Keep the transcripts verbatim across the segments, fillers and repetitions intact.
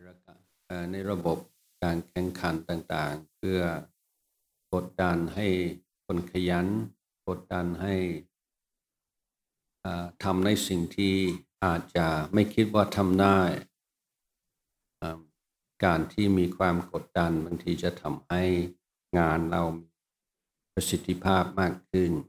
ระกะเอ่อในระบบการแข่งขันต่างๆเพื่อกดดันให้คนขยันกดดันให้อ่าทำในสิ่งที่อาจจะไม่คิดว่าทำได้อ่าการที่มีความกดดันบางทีจะทำให้งานเรามีประสิทธิภาพมากขึ้น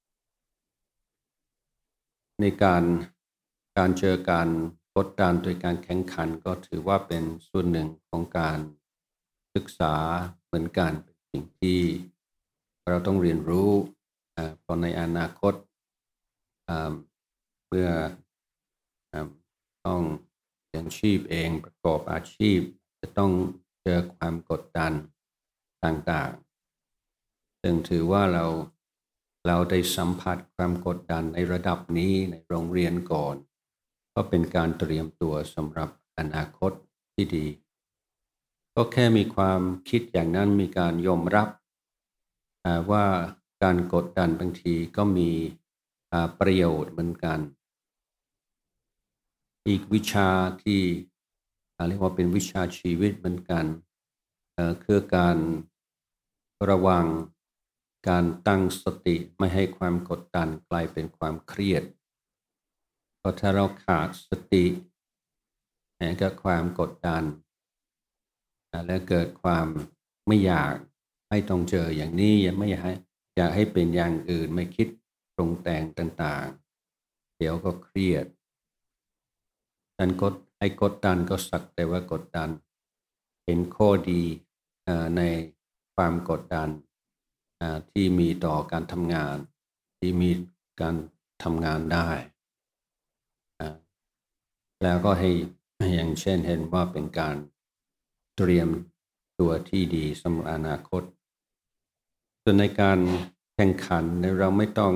ในการการเจอการกดดันโดยการแข่งขันก็ถือว่าเป็นส่วนหนึ่งของการศึกษาเหมือนกันเป็นสิ่งที่เราต้องเรียนรู้เพราะในอนาคตเมื่อต้องเลี้ยงชีพเองประกอบอาชีพจะต้องเจอความกดดันต่างๆซึ่งถือว่าเราเราได้สัมผัสความกดดันในระดับนี้ในโรงเรียนก่อนก็เป็นการเตรียมตัวสำหรับอนาคตที่ดีก็แค่มีความคิดอย่างนั้นมีการยอมรับว่าการกดดันบางทีก็มีประโยชน์เหมือนกันอีกวิชาที่เรียกว่าเป็นวิชาชีวิตเหมือนกันคือการระวังการตั้งสติไม่ให้ความกดดันกลายเป็นความเครียดเพราะถ้าเราขาดสติก็ความกดดันและเกิดความไม่อยากให้ต้องเจออย่างนี้ยังไม่อยากให้อยากให้เป็นอย่างอื่นไม่คิดปรุงแต่งต่างๆเดี๋ยวก็เครียดดันกดไอ้กดดันก็สักแต่ว่ากดดันเห็นข้อดีในความกดดันที่มีต่อการทำงานที่มีการทำงานได้แล้วก็ให้อย่างเช่นเห็นว่าเป็นการเตรียมตัวที่ดีสำหรับอนาคตส่วนในการแข่งขันเราไม่ต้อง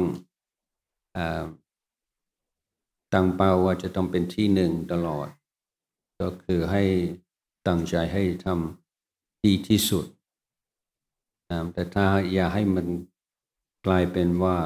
ตั้งเป้าว่าจะต้องเป็นที่หนึ่งตลอดก็คือให้ตั้งใจให้ทำดีที่สุดแต่ถ้าอย่าให้มันกลายเป็นว่า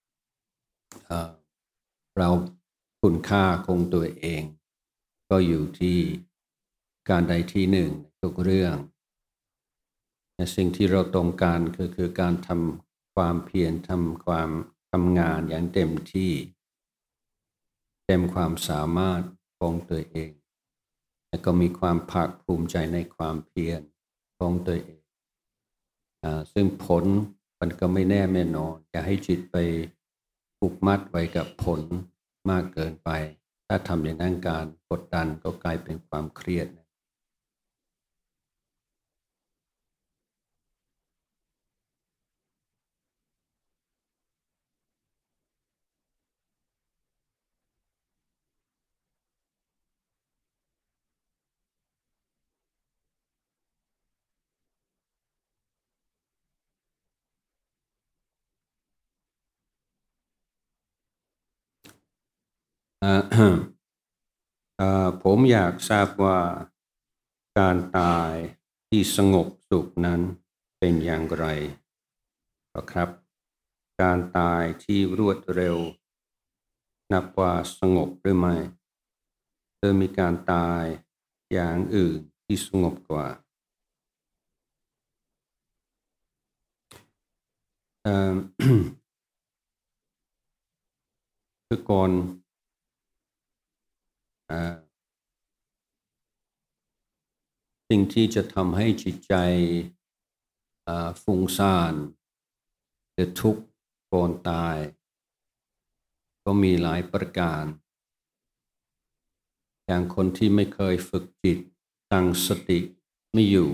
เราคุณค่าคงตัวเองก็อยู่ที่การใดที่หนึ่งทุกเรื่องสิ่งที่เราต้องการคือคือการทำความเพียรทำความทำงานอย่างเต็มที่เต็มความสามารถของตัวเองและก็มีความภาคภูมิใจในความเพียรของตัวเองซึ่งผลมันก็ไม่แน่ไม่นอนอย่าให้จิตไปผูกมัดไว้กับผลมากเกินไปถ้าทำอย่างนั้นการกดดันก็กลายเป็นความเครียดผมอยากทราบว่าการตายที่สงบสุขนั้นเป็นอย่างไรครับการตายที่รวดเร็วนับว่าสงบหรือไม่หรือมีการตายอย่างอื่นที่สงบกว่าคือก่อนสิ่งที่จะทำให้จิตใจฟุ้งซ่านหรือทุกข์ก่อนตายก็มีหลายประการอย่างคนที่ไม่เคยฝึกจิตตั้งสติไม่อยู่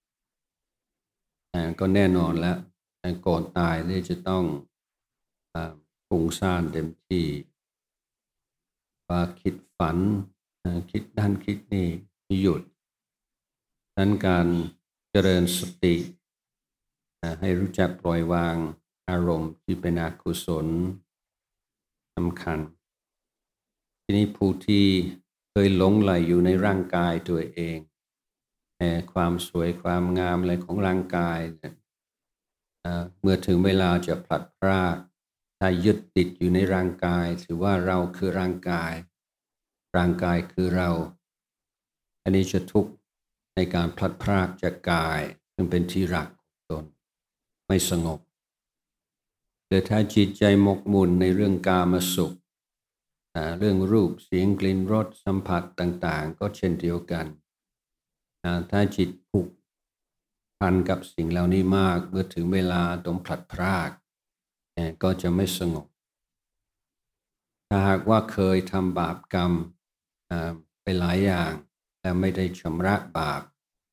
ก็แน่นอนแล้วก่อนตายเนี่ยจะต้องฟุ้งซ่านเต็มที่ว่าคิดฝันคิดด้านคิดนี่ไม่หยุดดังนั้นการเจริญสติให้รู้จักปล่อยวางอารมณ์ที่เป็นอกุศลสำคัญทีนี้ผู้ที่เคยหลงไหลอยู่ในร่างกายตัวเองความสวยความงามอะไรของร่างกายเมื่อถึงเวลาจะพลัดพรากถ้ายึดติดอยู่ในร่างกายถือว่าเราคือร่างกายร่างกายคือเราอันนี้จะทุกข์ในการพลัดพรากจากกายซึ่งเป็นที่รักของตนไม่สงบหรือถ้าจิตใจหมกมุ่นในเรื่องกามสุขเรื่องรูปเสียงกลิ่นรสสัมผัสต่างๆก็เช่นเดียวกันถ้าจิตผูกพันกับสิ่งเหล่านี้มากเมื่อถึงเวลาต้องพลัดพรากก็จะไม่สงบถ้าหากว่าเคยทำบาปกรรมไปหลายอย่างแต่ไม่ได้ชำระบาป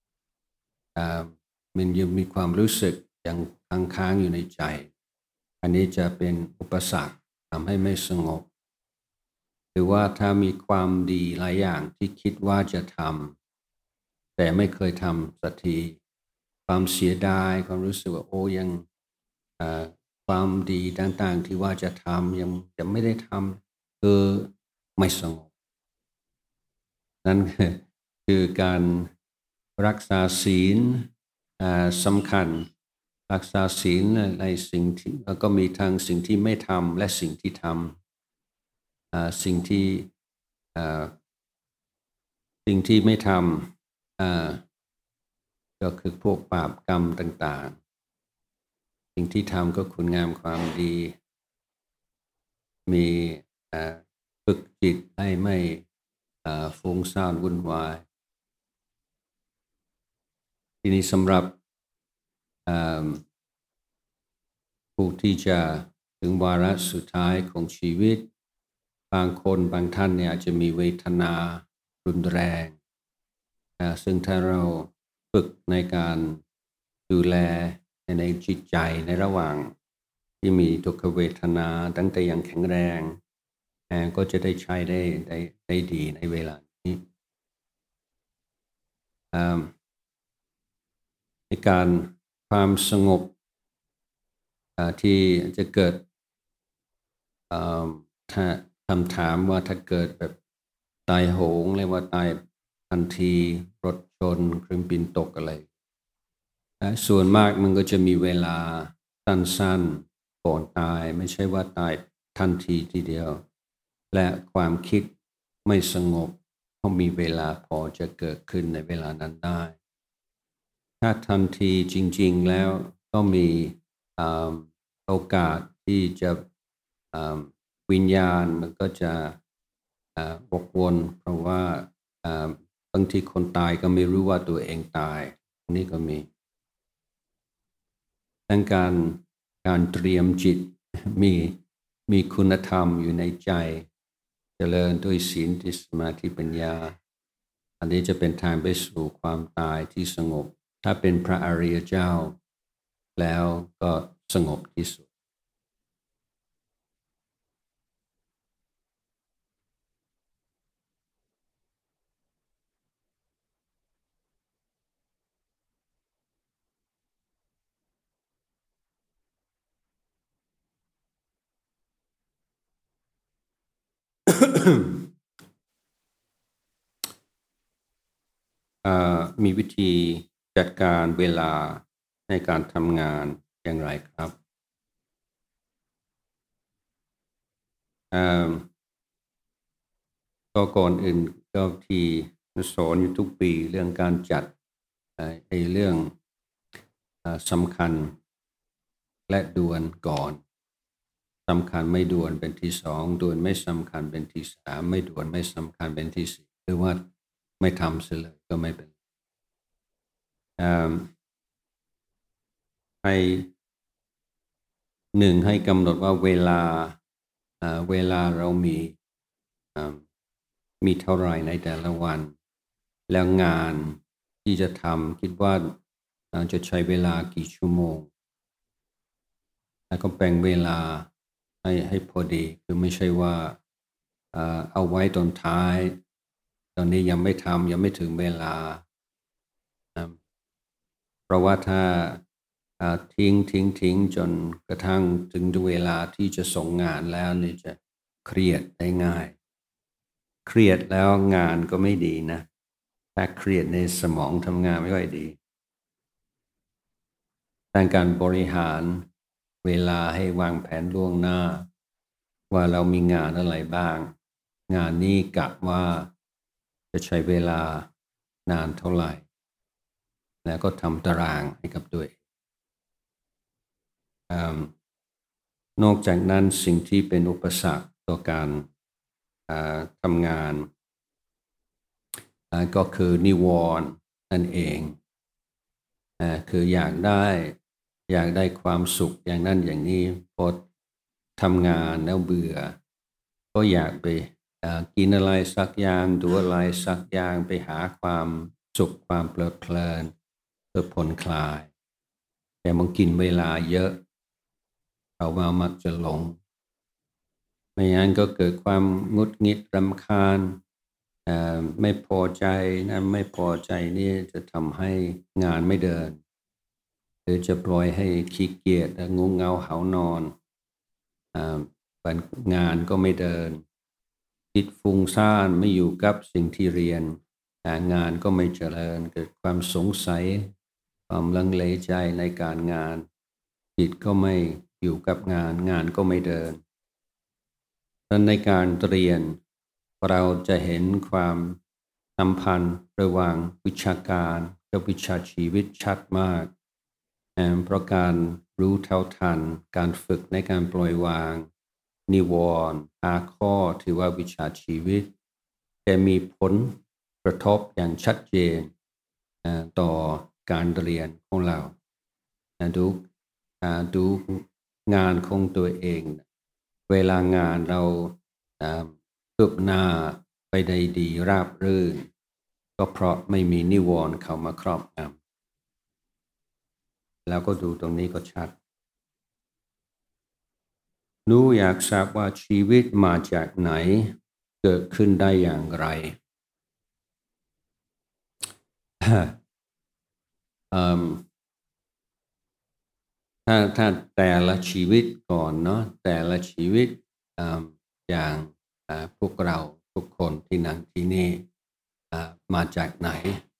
มันยังมีความรู้สึกยังค้างๆอยู่ในใจอันนี้จะเป็นอุปสรรคทำให้ไม่สงบหรือว่าถ้ามีความดีหลายอย่างที่คิดว่าจะทำแต่ไม่เคยทำสักทีความเสียดายความรู้สึกว่าโอ้ยังความดีต่างๆที่ว่าจะทำยังจะไม่ได้ทำคือไม่สงบนั่นคือการรักษาศีลสำคัญรักษาศีลในสิ่งที่แล้วก็มีทางสิ่งที่ไม่ทำและสิ่งที่ทำสิ่งที่สิ่งที่ไม่ทำก็คือพวกบาปกรรมต่างๆสิ่งที่ทำก็คุณงามความดีมีฝึกจิตให้ไม่ฟุ้งซ่านวุ่นวายทีนี้สำหรับผู้ที่จะถึงวาระสุดท้ายของชีวิตบางคนบางท่านเนี่ยอาจจะมีเวทนารุนแรงซึ่งถ้าเราฝึกในการดูแลในจิตใจในระหว่างที่มีทุกขเวทนาตั้งแต่ยังแข็งแรงก็จะได้ใช้ได้ได้ได้ดีในเวลานี้ในการความสงบที่จะเกิดถ้าคำถามว่าถ้าเกิดแบบตายโหงเรียกว่าตายทันทีรถชนเครื่องบินตกอะไรส่วนมากมันก็จะมีเวลาสั้นๆก่อนตายไม่ใช่ว่าตายทันทีทีเดียวและความคิดไม่สงบต้องมีเวลาพอจะเกิดขึ้นในเวลานั้นได้ถ้าทันทีจริงๆแล้วก็มีโอกาสที่จะวิญญาณมันก็จะวกวนเพราะว่าบางทีคนตายก็ไม่รู้ว่าตัวเองตายนี่ก็มีดังการการเตรียมจิตมีมีคุณธรรมอยู่ในใจเจริญด้วยศีลสมาธิปัญญาอันนี้จะเป็นทางไปสู่ความตายที่สงบถ้าเป็นพระอริยเจ้าแล้วก็สงบที่สุด มีวิธีจัดการเวลาในการทำงานอย่างไรครับก็ก่อนอื่นก็ที่สอนอยู่ทุกปีเรื่องการจัดไอ้เรื่องสำคัญและด่วนก่อนสำคัญไม่ด่วนเป็นที่สองด่วนไม่สำคัญเป็นที่สามไม่ด่วนไม่สำคัญเป็นที่สี่หรือว่าไม่ทำเสียเลยก็ไม่เป็นให้หนึ่งให้กำหนดว่าเวลาเวลาเรามีมีเท่าไหร่ในแต่ละวันแล้วงานที่จะทำคิดว่าจะใช้เวลากี่ชั่วโมงแล้วก็แบ่งเวลาให้ให้พอดีคือไม่ใช่ว่าเอาไว้ตอนท้ายตอนนี้ยังไม่ทำยังไม่ถึงเวลาเพราะว่าถ้าทิ้งทิ้งทิ้งจนกระทั่งถึงเวลาที่จะส่งงานแล้วนี่จะเครียดได้ง่ายเครียดแล้วงานก็ไม่ดีนะถ้าเครียดในสมองทำงานไม่ค่อยดีแต่การบริหารเวลาให้วางแผนล่วงหน้าว่าเรามีงานอะไรบ้างงานนี้กะว่าจะใช้เวลานานเท่าไหร่แล้วก็ทำตารางให้กับตัวเองอานอกจากนั้นสิ่งที่เป็นอุปสรรคต่อการทำงานก็คือนิวรณ์นั่นเองคืออยากได้อยากได้ความสุขอย่างนั้นอย่างนี้พอทำงานแล้วเบื่อก็อยากไปกินอะไรสักอย่างดูอะไรสักอย่างไปหาความสุขความเพลิดเพลินเพื่อผ่อนคลายแต่มันกินเวลาเยอะเราว่ามักจะหลงไม่งั้นก็เกิดความงุดหงิดรำคาญไม่พอใจนะไม่พอใจนี่จะทำให้งานไม่เดินหรือจะปล่อยให้ขี้เกียจงงเงาเหานอนวันงานก็ไม่เดินจิตฟุ้งซ่านไม่อยู่กับสิ่งที่เรียนงานก็ไม่เจริญเกิดความสงสัยความลังเลใจในการงานจิตก็ไม่อยู่กับงานงานก็ไม่เดินดังนั้นในการเรียนเราจะเห็นความสัมพันธ์ระหว่างวิชาการกับวิชาชีวิตชัดมากเพราะการรู้เท่าทันการฝึกในการปล่อยวางนิวรณ์ห้าข้อที่ว่าวิชาชีวิตจะมีผลกระทบอย่างชัดเจนต่อการเรียนของเราดูดูงานของตัวเองเวลางานเราคืบหน้าไปได้ดีราบรื่นก็เพราะไม่มีนิวรณ์เข้ามาครอบงำแล้วก็ดูตรงนี้ก็ชัดหนูอยากทราบว่าชีวิตมาจากไหนเกิดขึ้นได้อย่างไร ถ้าถ้าแต่ละชีวิตก่อนเนาะแต่ละชีวิตอย่างพวกเราทุกคนที่นั่งที่นี่มาจากไหน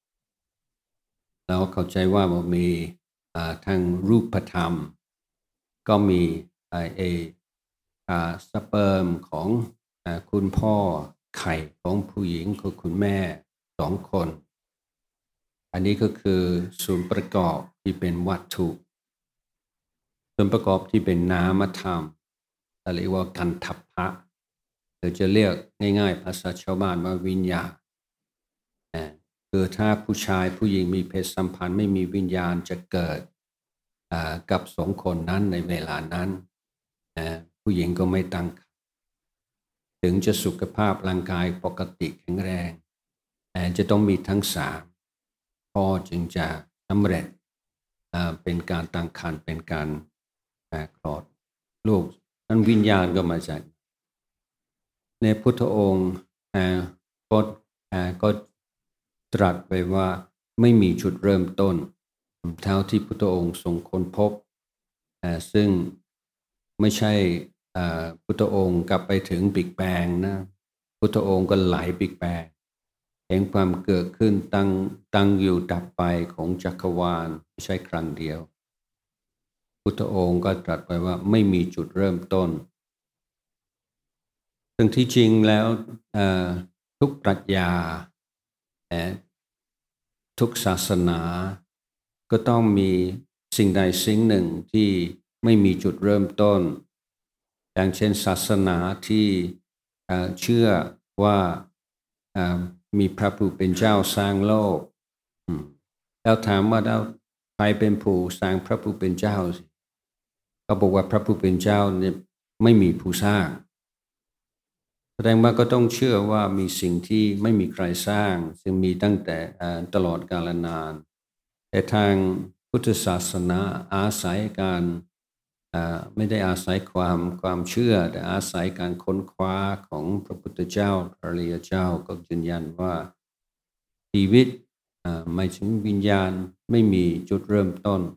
แล้วเข้าใจว่ามันมีทางรูปธรรมก็มีไอสเปิร์มของคุณพ่อไข่ของผู้หญิงคือคุณแม่สองคนอันนี้ก็คือส่วนประกอบที่เป็นวัตถุส่วนประกอบที่เป็นนามธรรมเรียกว่ากันทัพพะหรือจะเรียกง่ายๆภาษาชาวบ้านว่าวิญญาณคือถ้าผู้ชายผู้หญิงมีเพศสัมพันธ์ไม่มีวิญญาณจะเกิดกับสองคนนั้นในเวลานั้นผู้หญิงก็ไม่ตั้งครรภ์ถึงจะสุขภาพร่างกายปกติแข็งแรงจะต้องมีทั้งสามพอจึงจะสำเร็จเป็นการตั้งครรภ์เป็นการคลอดลูกนั้นวิญญาณก็มาจากในพุทธองค์ก็ก็ตรัสไปว่าไม่มีจุดเริ่มต้นเท่าที่พุทธองค์ทรงค้นพบซึ่งไม่ใช่พุทธองค์กลับไปถึงบิ๊กแบงนะพุทธองค์ก็หลายบิ๊กแบงเห็นความเกิดขึ้นตั้งตั้งอยู่ดับไปของจักรวาลไม่ใช่ครั้งเดียวพุทธองค์ก็ตรัสไปว่าไม่มีจุดเริ่มต้นซึ่งที่จริงแล้วทุกปรัชญาทุกศาสนาก็ต้องมีสิ่งใดสิ่งหนึ่งที่ไม่มีจุดเริ่มต้นอย่างเช่นศาสนาที่เชื่อว่ามีพระผู้เป็นเจ้าสร้างโลกแล้วถามว่าแล้วใครเป็นผู้สร้างพระผู้เป็นเจ้าก็บอกว่าพระผู้เป็นเจ้าเนี่ยไม่มีผู้สร้างแสดงว่าก็ต้องเชื่อว่ามีสิ่งที่ไม่มีใครสร้างซึ่งมีตั้งแต่ตลอดกาลนานแต่ทางพุทธศาสนาอาศัยการไม่ได้อาศัยความความเชื่อแต่อาศัยการค้นคว้าของพระพุทธเจ้าพระริยเจ้าก็ยืนยันว่าชีวิตไม่ถึงวิญญาณไม่มีจุดเริ่มต้น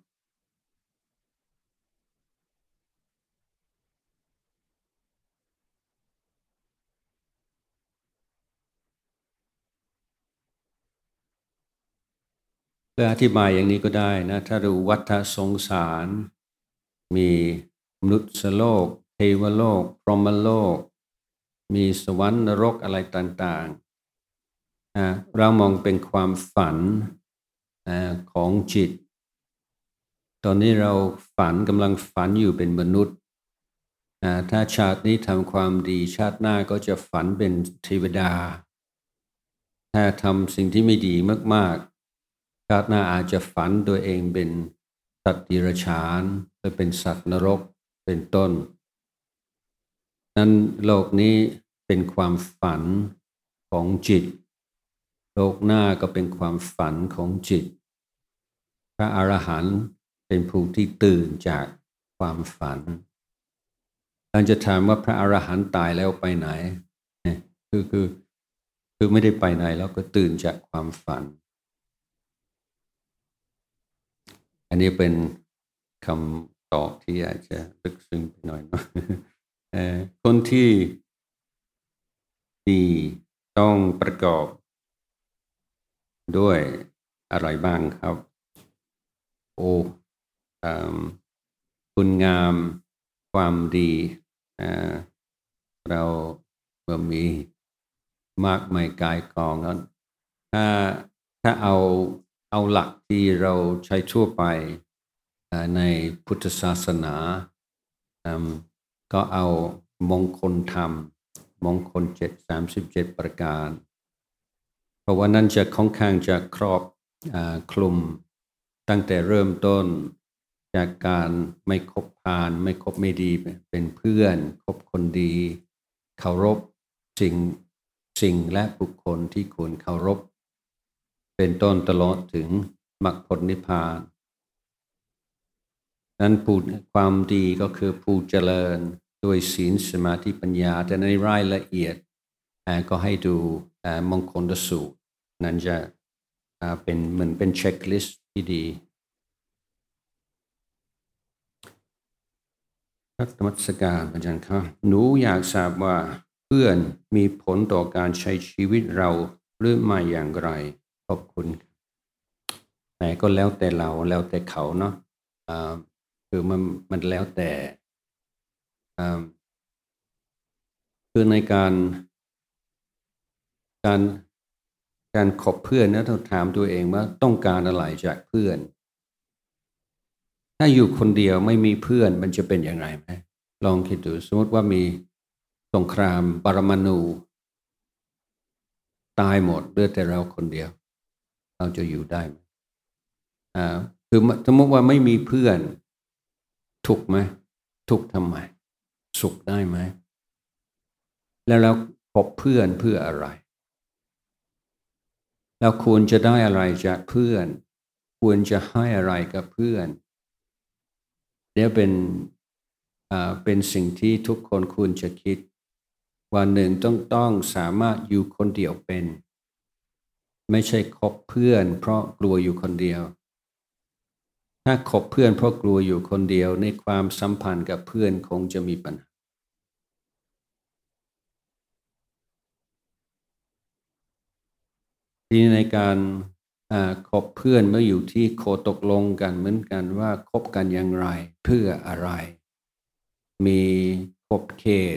เพื่ออธิบายอย่างนี้ก็ได้นะถ้าดูวัฏสงสารมีมนุษย์โลกเทวโลกพรหมโลกมีสวรรค์นรกอะไรต่างๆเรามองเป็นความฝันของจิตตอนนี้เราฝันกำลังฝันอยู่เป็นมนุษย์ถ้าชาตินี้ทำความดีชาติหน้าก็จะฝันเป็นเทวดาถ้าทำสิ่งที่ไม่ดีมากๆชาติหน้าอาจจะฝันตัวเองเป็นสัตว์ดิรัจฉานหรือเป็นสัตว์นรกเป็นต้นนั้นโลกนี้เป็นความฝันของจิตโลกหน้าก็เป็นความฝันของจิตพระอรหันต์เป็นผู้ที่ตื่นจากความฝันท่านจะถามว่าพระอรหันต์ตายแล้วไปไหนคือคือคือไม่ได้ไปไหนแล้วก็ตื่นจากความฝันอันนี้เป็นคำตอบที่อาจจะลึกซึ้งไปหน่อยนะคนที่ดีต้องประกอบด้วยอะไรบ้างครับโอ้คุณงามความดีเราเมื่อมีมากมายกายกองนั้นถ้าถ้าเอาเอาหลักที่เราใช้ทั่วไปในพุทธศาสนาก็เอามงคลธรรมมงคลเจ็ดสามสิบเจ็ดประการเพราะว่านั่นจะค่อนข้างจะครอบคลุมตั้งแต่เริ่มต้นจากการไม่คบพาลไม่คบไม่ดีเป็นเพื่อนคบคนดีเคารพสิ่งสิ่งและบุคคลที่ควรเคารพเป็นต้นตลอดถึงมรรคผลนิพพานนั้นผู้ความดีก็คือผู้เจริญด้วยศีลสมาธิปัญญาแต่ในรายละเอียดก็ให้ดูมงคลสูตรนั้นจะเป็นเหมือนเป็นเช็คลิสต์ที่ดีรัตมัสการอาจารย์ครับหนูอยากทราบว่าเพื่อนมีผลต่อการใช้ชีวิตเราหรือไม่อย่างไรขอบคุณแต่ก็แล้วแต่เราแล้วแต่เขาเนาะคือมันมันแล้วแต่คือในการการการคบเพื่อนนะต้องถามตัวเองว่าต้องการอะไรจากเพื่อนถ้าอยู่คนเดียวไม่มีเพื่อนมันจะเป็นอย่างไรไหมลองคิดดูสมมติว่ามีสงครามปรมาณูตายหมดเหลือแต่เราคนเดียวเราจะอยู่ได้ไหมอ่าคือสมมติว่าไม่มีเพื่อนทุกข์ไหมทุกข์ทำไมสุขได้ไหมแล้วเราคบเพื่อนเพื่ออะไรเราควรจะได้อะไรจากเพื่อนควรจะให้อะไรกับเพื่อนเนี่ยเป็นอ่าเป็นสิ่งที่ทุกคนควรจะคิดวันหนึ่งต้องต้องสามารถอยู่คนเดียวเป็นไม่ใช่คบเพื่อนเพราะกลัวอยู่คนเดียวถ้าคบเพื่อนเพราะกลัวอยู่คนเดียวในความสัมพันธ์กับเพื่อนคงจะมีปัญหาที่ในการคบเพื่อนเมื่ออยู่ที่โคตกลงกันเหมือนกันว่าคบกันอย่างไรเพื่ออะไรมีขอบเขต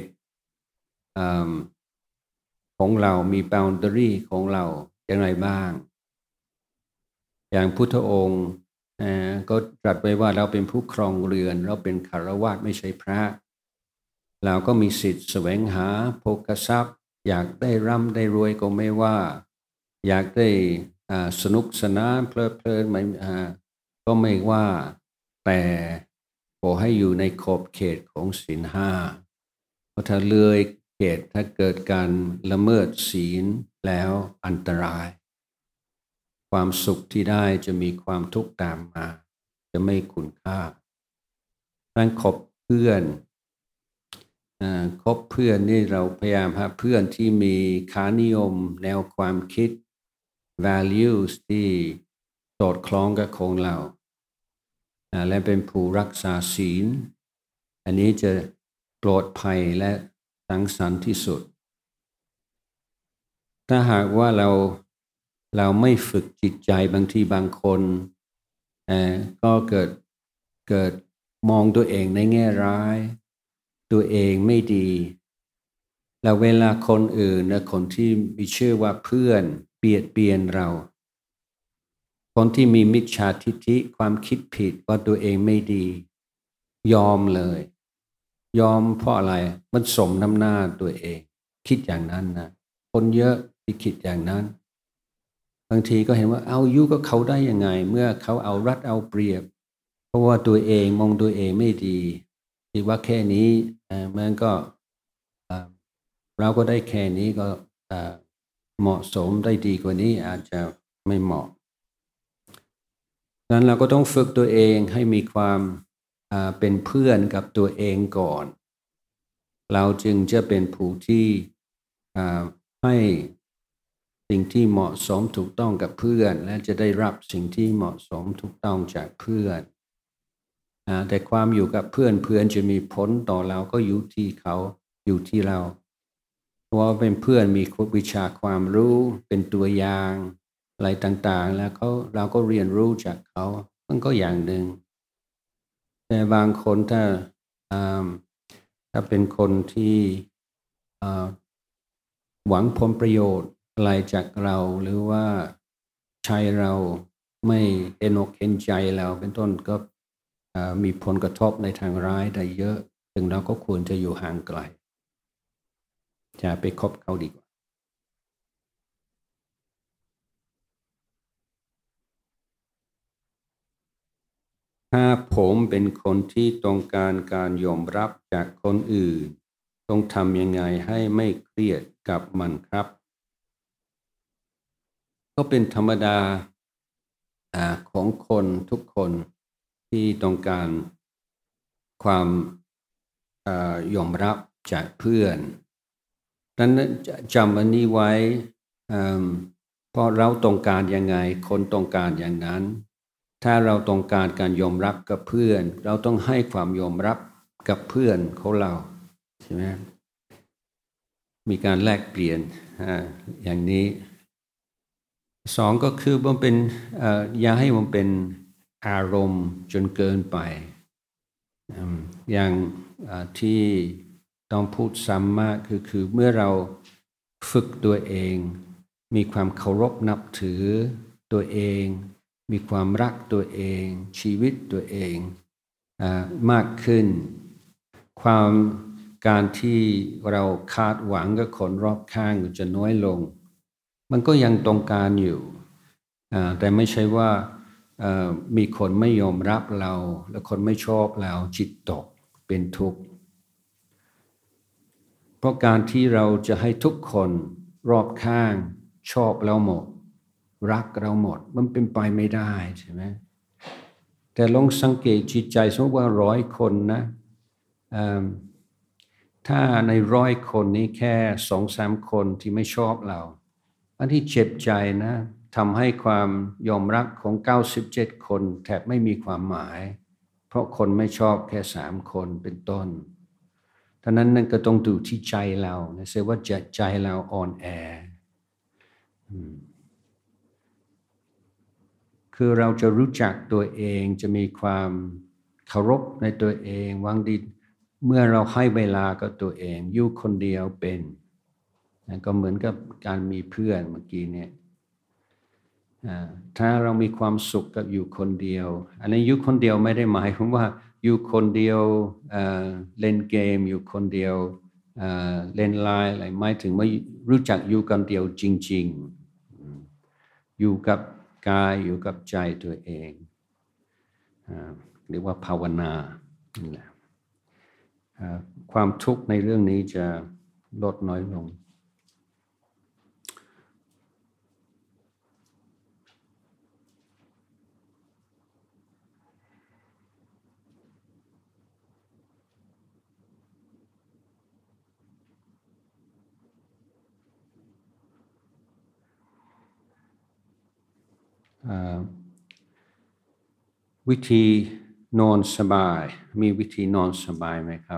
ของเรามี boundary ของเราอย่างไรบ้างอย่างพุทธองค์ก็ตรัสไว้ว่าเราเป็นผู้ครองเรือนเราเป็นคฤหัสถ์ไม่ใช่พระเราก็มีสิทธิ์แสวงหาโภคทรัพย์อยากได้ร่ำได้รวยก็ไม่ว่าอยากได้สนุกสนานเพลิดเพลินไม่ก็ไม่ว่าแต่ขอให้อยู่ในขอบเขตของศีลห้าเพราะถ้าเลยเขตถ้าเกิดการละเมิดศีลแล้วอันตรายความสุขที่ได้จะมีความทุกข์ตามมาจะไม่คุณค่าการคบเพื่อนคบเพื่อนนี่เราพยายามหาเพื่อนที่มีค่านิยมแนวความคิด values ที่สอดคล้องกับของเราและเป็นผู้รักษาศีลอันนี้จะปลอดภัยและสังสรรค์ที่สุดถ้าหากว่าเราเราไม่ฝึกจิตใจบางทีบางคนก็เกิดเกิดมองตัวเองในแง่ร้ายตัวเองไม่ดีแล้วเวลาคนอื่นนะคนที่มีชื่อว่าเพื่อนเบียดเบียนเราคนที่มีมิจฉาทิฏฐิความคิดผิดว่าตัวเองไม่ดียอมเลยยอมเพราะอะไรมันสมน้ำหน้าตัวเองคิดอย่างนั้นนะคนเยอะที่คิดอย่างนั้นบางทีก็เห็นว่าเอายุก็เขาได้ยังไงเมื่อเขาเอารัดเอาเปรียบเพราะว่าตัวเองมองตัวเองไม่ดีคิดว่าแค่นี้มันก็เราก็ได้แค่นี้ก็เหมาะสมได้ดีกว่านี้อาจจะไม่เหมาะดังนั้นเราก็ต้องฝึกตัวเองให้มีความเป็นเพื่อนกับตัวเองก่อนเราจึงจะเป็นผู้ที่ให้สิ่งที่เหมาะสมถูกต้องกับเพื่อนและจะได้รับสิ่งที่เหมาะสมถูกต้องจากเพื่อนแต่ความอยู่กับเพื่อนเพื่อนจะมีผลต่อเราก็อยู่ที่เขาอยู่ที่เราเพราะว่าเป็นเพื่อนมีวิชาความรู้เป็นตัวอย่างอะไรต่างๆแล้วเขาเราก็เรียนรู้จากเขามันก็อย่างหนึ่งแต่บางคนถ้าถ้าเป็นคนที่หวังผลประโยชน์อะไรจากเราหรือว่าใช้เราไม่เอ็นอกเห็นใจเราเป็นต้นก็มีผลกระทบในทางร้ายได้เยอะซึ่งเราก็ควรจะอยู่ห่างไกลจะไปคบเขาดีกว่าถ้าผมเป็นคนที่ต้องการการยอมรับจากคนอื่นต้องทำยังไงให้ไม่เครียดกับมันครับก็เป็นธรรมดาของคนทุกคนที่ต้องการความยอมรับจากเพื่อนดังนั้นจำอันนี้ไว้เพราะเราต้องการยังไงคนต้องการอย่างนั้นถ้าเราต้องการการยอมรับกับเพื่อนเราต้องให้ความยอมรับกับเพื่อนของเราใช่ไหมมีการแลกเปลี่ยนอย่างนี้สองก็คือมันเป็นอย่าให้มันเป็นอารมณ์จนเกินไปอย่างที่ต้องพูดซ้ำมากคือคือเมื่อเราฝึกตัวเองมีความเคารพนับถือตัวเองมีความรักตัวเองชีวิตตัวเองมากขึ้นความการที่เราคาดหวังกับคนรอบข้างจะน้อยลงมันก็ยังต้องการอยู่แต่ไม่ใช่ว่ามีคนไม่ยอมรับเราและคนไม่ชอบเราจิตตกเป็นทุกข์เพราะการที่เราจะให้ทุกคนรอบข้างชอบเราหมดรักเราหมดมันเป็นไปไม่ได้ใช่ไหมแต่ลองสังเกตจิตใจสมมติว่าร้อยคนนะถ้าในร้อยคนนี้แค่สองสามคนที่ไม่ชอบเราอันที่เจ็บใจนะทำให้ความยอมรับของเก้าสิบเจ็ดคนแทบไม่มีความหมายเพราะคนไม่ชอบแค่สามคนเป็นต้นท่านั้นนั่นก็ต้องดูที่ใจเรานะเสียว่าใจเราอ่อนแอคือเราจะรู้จักตัวเองจะมีความเคารพในตัวเองวางดีเมื่อเราให้เวลากับตัวเองอยู่คนเดียวเป็นนะก็เหมือนกับการมีเพื่อนเมื่อกี้เนี่ยถ้าเรามีความสุขกับอยู่คนเดียวอันนี้อยู่คนเดียวไม่ได้หมายความว่าอยู่คนเดียวเล่นเกมอยู่คนเดียวเล่นไลน์อะไรหมายถึงว่ารู้จักอยู่คนเดียวจริงๆอยู่กับกายอยู่กับใจตัวเองเรียกว่าภาวนาความทุกข์ในเรื่องนี้จะลดน้อยลงวิธีนอนสบายมีวิธีนอนสบายไหมครับ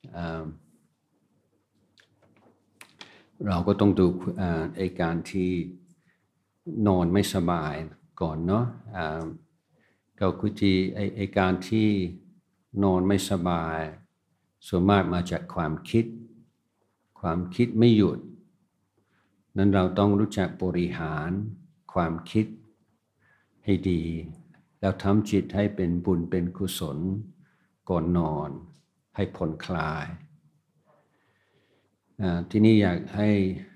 เราก็ต้องดูไอ้การที่นอนไม่สบายก่อนเนาะก็วิธีไอ้ไอ้การที่นอนไม่สบายส่วนมากมาจากความคิดความคิดไม่หยุดนั้นเราต้องรู้จักบริหารความคิดให้ดีแล้วทำจิตให้เป็นบุญเป็นกุศลก่อนนอนให้ผ่อนคลายที่นี่อยากให้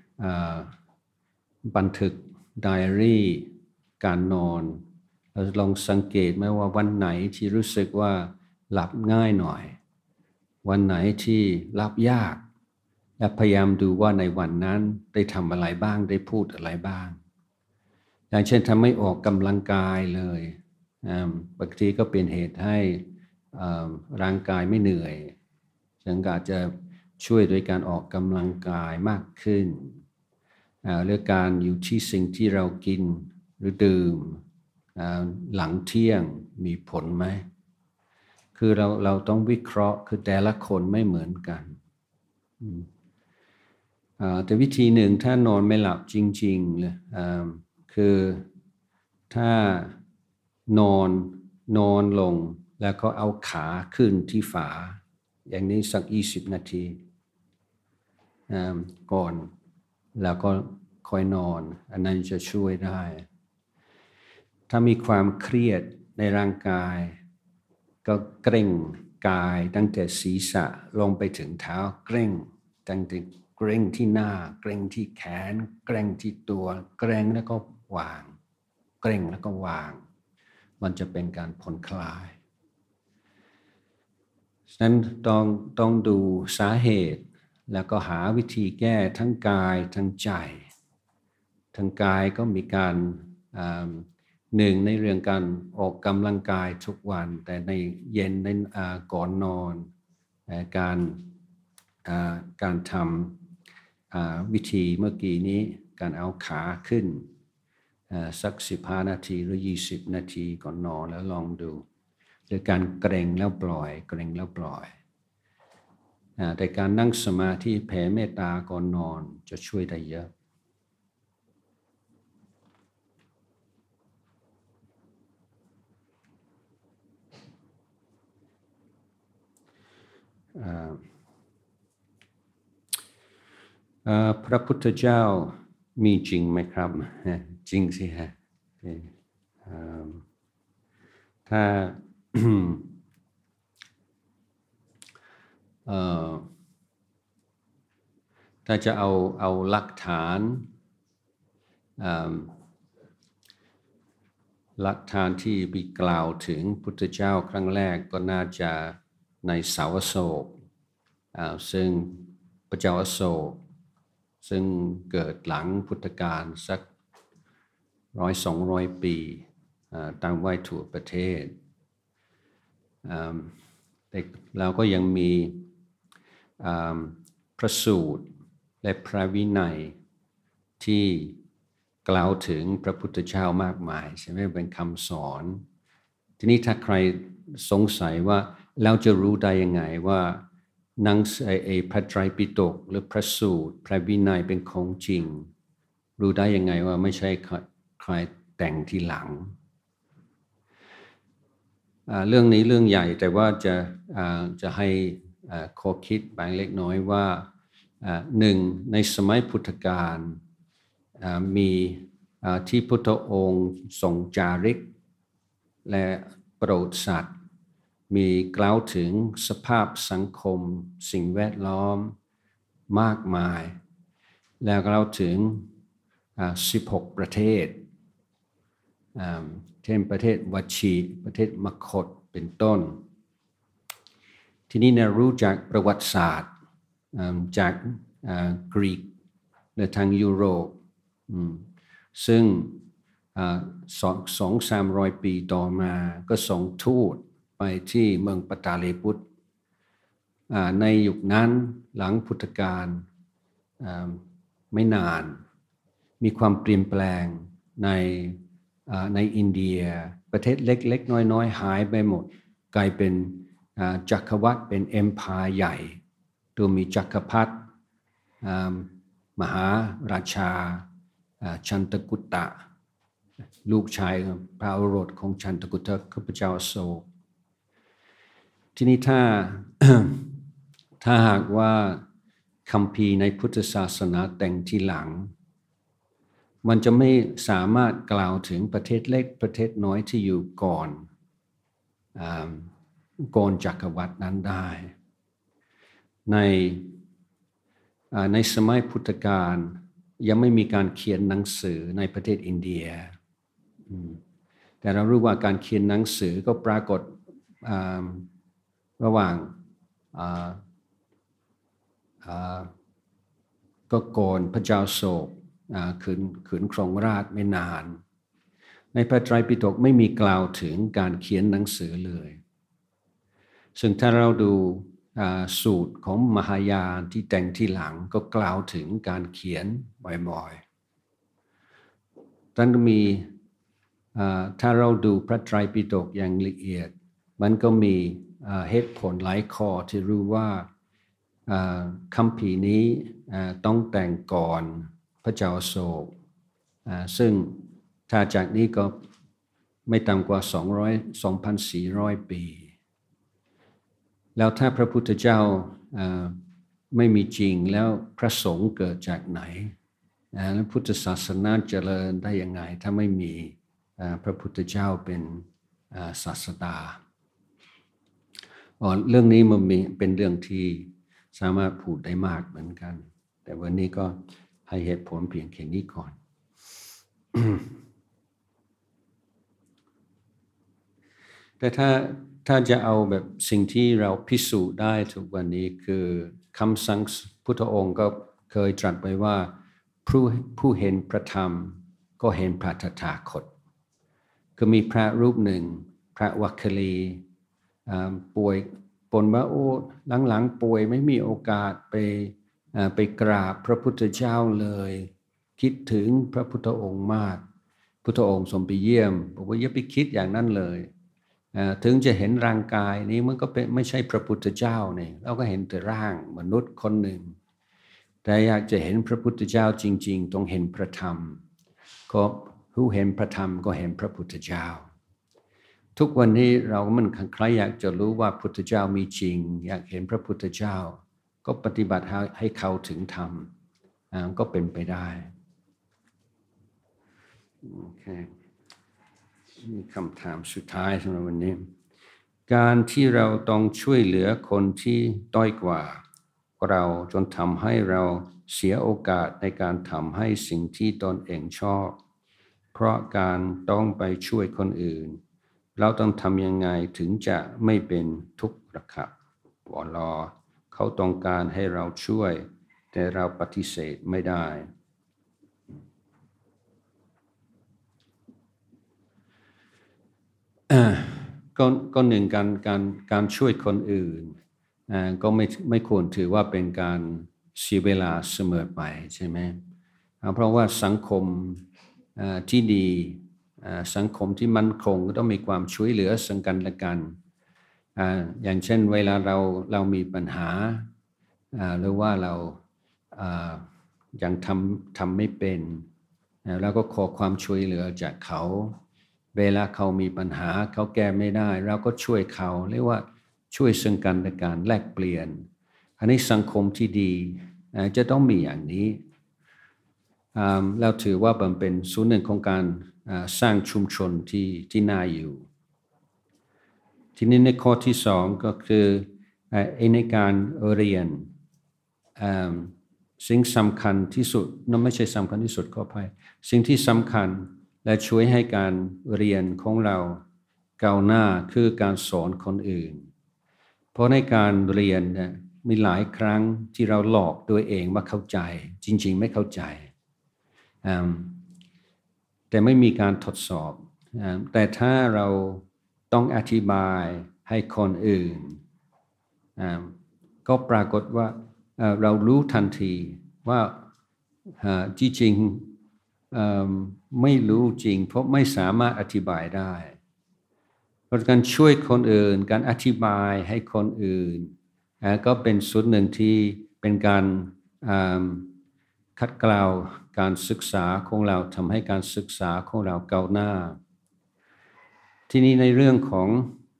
บันทึกไดอารี่การนอนเราลองสังเกตไหมว่าวันไหนที่รู้สึกว่าหลับง่ายหน่อยวันไหนที่หลับยากและพยายามดูว่าในวันนั้นได้ทำอะไรบ้างได้พูดอะไรบ้างอย่างเช่นทำไม่ออกกำลังกายเลยบางทีก็เป็นเหตุให้ร่างกายไม่เหนื่อยฉันก็อาจจะช่วยโดยการออกกำลังกายมากขึ้นหรือการอยู่ที่สิ่งที่เรากินหรือดื่มหลังเที่ยงมีผลไหมคือเราเราต้องวิเคราะห์คือแต่ละคนไม่เหมือนกันแต่วิธีหนึ่งถ้านอนไม่หลับจริงๆเลยคือถ้านอนนอนลงแล้วก็เอาขาขึ้นที่ฝาอย่างนี้สักยี่สิบนาทีก่อนแล้วก็ค่อยนอนอันนั้นจะช่วยได้ถ้ามีความเครียดในร่างกายก็เกร็งกายตั้งแต่ศีรษะลงไปถึงเท้าเกร็งตั้งแต่เกร็งที่หน้าเกร็งที่แขนเกร็งที่ตัวเกร็งแล้วก็วางเกร็งแล้วก็วางมันจะเป็นการผ่อนคลายฉะนั้นต้องต้องดูสาเหตุแล้วก็หาวิธีแก้ทั้งกายทั้งใจทั้งกายก็มีการหนึ่งในเรื่องการออกกำลังกายทุกวันแต่ในเย็นในก่อนนอนการการทำวิธีเมื่อกี้นี้การเอาขาขึ้นสักสิบห้านาทีหรือยี่สิบนาทีก่อนนอนแล้วลองดูหรือการเกร็งแล้วปล่อยเกร็งแล้วปล่อยแต่การนั่งสมาธิแผ่เมตตาก่อนนอนจะช่วยได้เยอะพระพุทธเจ้ามีจริงไหมครับจริงสิฮะถ้าถ้าจะเอาเอาหลักฐานหลักฐานที่มีกล่าวถึงพุทธเจ้าครั้งแรกก็น่าจะในสาวโศกซึ่งพระเจ้าอโศกซึ่งเกิดหลังพุทธกาลสักร้อยสองร้อยปีตั้งไว้ทั่วประเทศแต่เราก็ยังมีพระสูตรและพระวินัยที่กล่าวถึงพระพุทธเจ้ามากมายใช่ไหมเป็นคำสอนทีนี้ถ้าใครสงสัยว่าเราจะรู้ได้ยังไงว่าหนังไอ้พระไตรปิฎกหรือพระสูตรพระวินัยเป็นของจริงรู้ได้ยังไงว่าไม่ใช่ใครแต่งทีหลังเรื่องนี้เรื่องใหญ่แต่ว่าจะจะให้ข้อคิดบางเล็กน้อยว่าหนึ่งในสมัยพุทธกาลมีที่พุทธองค์ทรงจาริกและโปรดสัตว์มีกล่าวถึงสภาพสังคมสิ่งแวดล้อมมากมายแล้วกล่าวถึงสิบหกประเทศเช่นประเทศวัชีประเทศมคธเป็นต้นทีนี้เนี่ยรู้จากประวัติศาสตร์จากกรีกและทางยุโรปซึ่งสองสองสามร้อยปีต่อมาก็ส่งทูตไปที่เมืองปตาลีพุทธในยุคนั้นหลังพุทธกาลไม่นานมีความเปลี่ยนแปลงในในอินเดียประเทศเล็กๆน้อยๆหายไปหมดกลายเป็นจักรวรรดิเป็นเอ็มไพร์ใหญ่ตัวมีจักรพรรดิมหาราชาชันตกุตตะลูกชายพระโอรสของชันตกุตตะคือพระเจ้าอโศกทีนี้ถ้า ถ้าหากว่าคัมภีร์ในพุทธศาสนาแต่งทีหลังมันจะไม่สามารถกล่าวถึงประเทศเล็กประเทศน้อยที่อยู่ก่อนก่อนจักรวรรดินั้นได้ในในสมัยพุทธกาลยังไม่มีการเขียนหนังสือในประเทศอินเดียแต่เรารู้ว่าการเขียนหนังสือก็ปรากฏระหว่างก็ก่อนพระเจ้าโศกขืนขืนครองราชย์ไม่นานในพระไตรปิฎกไม่มีกล่าวถึงการเขียนหนังสือเลยซึ่งถ้าเราดูสูตรของมหายานที่แต่งที่หลังก็กล่าวถึงการเขียนบ่อยๆท่านมีถ้าเราดูพระไตรปิฎกอย่างละเอียดมันก็มีเหตุผลหลายข้อที่รู้ว่าคัมภีร์นี้ต้องแต่งก่อนพระเจ้าอโศกซึ่งถ้าจากนี้ก็ไม่ต่ำกว่าสองร้อย สองพันสี่ร้อย ปีแล้วถ้าพระพุทธเจ้าไม่มีจริงแล้วพระสงฆ์เกิดจากไหนแล้วพุทธศาสนาเจริญได้ยังไงถ้าไม่มีพระพุทธเจ้าเป็นศาสดาเรื่องนี้มันเป็นเรื่องที่สามารถพูดได้มากเหมือนกันแต่วันนี้ก็ให้เหตุผลเพียงแค่นี้ก่อน แต่ถ้าถ้าจะเอาแบบสิ่งที่เราพิสูจน์ได้ทุกวันนี้คือคำสั่งพุทธองค์ก็เคยตรัสไว้ว่าผู้ผู้เห็นพระธรรมก็เห็นพระตถาคตคือมีพระรูปหนึ่งพระวัคคลีป่วยปนว่าโอ้หลังๆป่วยไม่มีโอกาสไปไปกราบพระพุทธเจ้าเลยคิดถึงพระพุทธองค์มากพุทธองค์ทรงไปเยี่ยมบอกว่าอย่าไปคิดอย่างนั้นเลยถึงจะเห็นร่างกายนี้มันก็เป็นไม่ใช่พระพุทธเจ้าเนี่ยเราก็เห็นแต่ร่างมนุษย์คนหนึ่งแต่อยากจะเห็นพระพุทธเจ้าจริงๆต้องเห็นพระธรรมก็ผู้เห็นพระธรรมก็เห็นพระพุทธเจ้าทุกวันนี้เรามันใครอยากจะรู้ว่าพุทธเจ้ามีจริงอยากเห็นพระพุทธเจ้าก็ปฏิบัติให้เข้าถึงธรรมก็เป็นไปได้โอเคมีคำถามสุดท้ายสำหรับวันนี้การที่เราต้องช่วยเหลือคนที่ด้อยกว่าเราจนทำให้เราเสียโอกาสในการทำให้สิ่งที่ตนเองชอบเพราะการต้องไปช่วยคนอื่นเราต้องทำยังไงถึงจะไม่เป็นทุกข์ระครับวลอเขาต้องการให้เราช่วยแต่เราปฏิเสธไม่ได้ก็ก็หนึ่งการการการช่วยคนอื่นก็ไม่ไม่ควรถือว่าเป็นการเสียเวลาเสมอไปใช่ไหมเพราะว่าสังคมที่ดีสังคมที่มั่นคงก็ต้องมีความช่วยเหลือซึ่งกันและกันอย่างเช่นเวลาเราเรามีปัญหาหรือว่าเรายังทำทำไม่เป็นเราก็ขอความช่วยเหลือจากเขาเวลาเขามีปัญหาเขาแก้ไม่ได้เราก็ช่วยเขาเรียกว่าช่วยซึ่งกันและกันแลกเปลี่ยนอันนี้สังคมที่ดีจะต้องมีอย่างนี้แล้วถือว่ามันเป็นส่วนหนึ่งของการสร้างชุมชนที่ที่น่าอยู่ทีนี้ในข้อที่สองก็คือในการเรียนสิ่งสำคัญที่สุดนั่นไม่ใช่สำคัญที่สุดขออภัยสิ่งที่สำคัญและช่วยให้การเรียนของเราก้าวหน้าคือการสอนคนอื่นเพราะในการเรียนเนี่ยมีหลายครั้งที่เราหลอกตัวเองว่าเข้าใจจริงๆไม่เข้าใจแต่ไม่มีการทดสอบแต่ถ้าเราต้องอธิบายให้คนอื่นก็ปรากฏว่าเรารู้ทันทีว่าจริงๆไม่รู้จริงเพราะไม่สามารถอธิบายได้เพราะการช่วยคนอื่นการอธิบายให้คนอื่นก็เป็นส่วนหนึ่งที่เป็นการคัดเกลาการศึกษาของเราทำให้การศึกษาของเราก้าวหน้าทีนี้ในเรื่องของ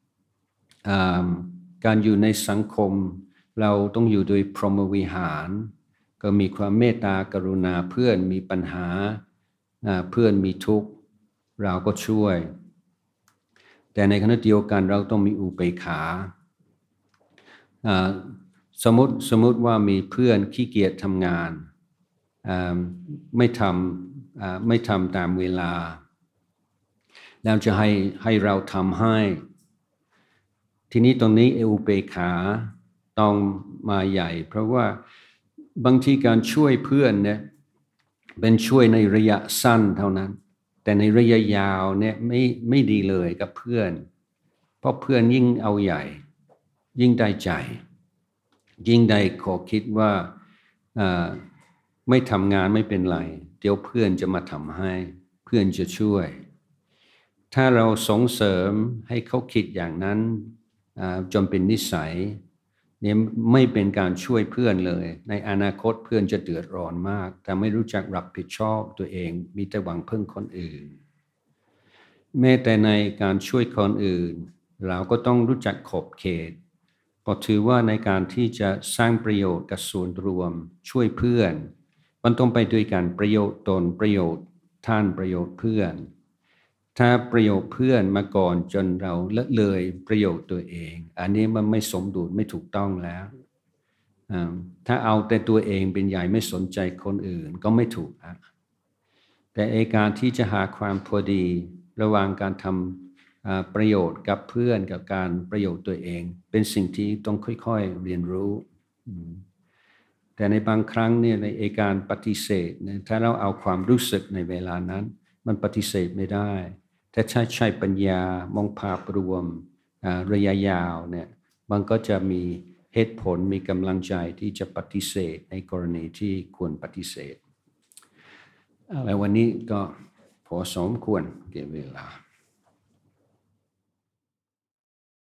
การอยู่ในสังคมเราต้องอยู่โดยพรหมวิหารก็มีความเมตตากรุณาเพื่อนมีปัญหาเพื่อนมีทุกข์เราก็ช่วยแต่ในขณะเดียวกันเราต้องมีอุเบกขาสมมติสมมติว่ามีเพื่อนขี้เกียจทำงานไม่ทำไม่ทำตามเวลาแล้วจะให้ให้เราทำให้ทีนี้ตรงนี้อุเบกขาต้องมาใหญ่เพราะว่าบางทีการช่วยเพื่อนเนี่ยเป็นช่วยในระยะสั้นเท่านั้นแต่ในระยะยาวเนี่ยไม่ไม่ดีเลยกับเพื่อนเพราะเพื่อนยิ่งเอาใหญ่ยิ่งได้ใจยิ่งได้ขอคิดว่าไม่ทำงานไม่เป็นไรเดี๋ยวเพื่อนจะมาทำให้เพื่อนจะช่วยถ้าเราส่งเสริมให้เขาคิดอย่างนั้นจนเป็นนิสัยเนี่ยไม่เป็นการช่วยเพื่อนเลยในอนาคตเพื่อนจะเดือดร้อนมากแต่ไม่รู้จักรับผิดชอบตัวเองมีแต่หวังพึ่งคนอื่นแม้แต่ในการช่วยคนอื่นเราก็ต้องรู้จักขอบเขตเพราะถือว่าในการที่จะสร้างประโยชน์กับส่วนรวมช่วยเพื่อนมันต้องไปด้วยกันประโยชน์ตนประโยชน์ท่านประโยชน์เพื่อนถ้าประโยชน์เพื่อนมาก่อนจนเราละเลยประโยชน์ตัวเองอันนี้มันไม่สมดุลไม่ถูกต้องแล้วถ้าเอาแต่ตัวเองเป็นใหญ่ไม่สนใจคนอื่นก็ไม่ถูกแต่ในการที่จะหาความพอดีระหว่างการทำประโยชน์กับเพื่อนกับการประโยชน์ตัวเองเป็นสิ่งที่ต้องค่อยๆเรียนรู้แต่ในบางครั้งเนี่ยในการปฏิเสธถ้าเราเอาความรู้สึกในเวลานั้นมันปฏิเสธไม่ได้แต่ถ้าใช้ปัญญามองภาพรวมระยะยาวเนี่ยมันก็จะมีเหตุผลมีกำลังใจที่จะปฏิเสธในกรณีที่ควรปฏิเสธแล้ววันนี้ก็พอสมควรเก็บเวลา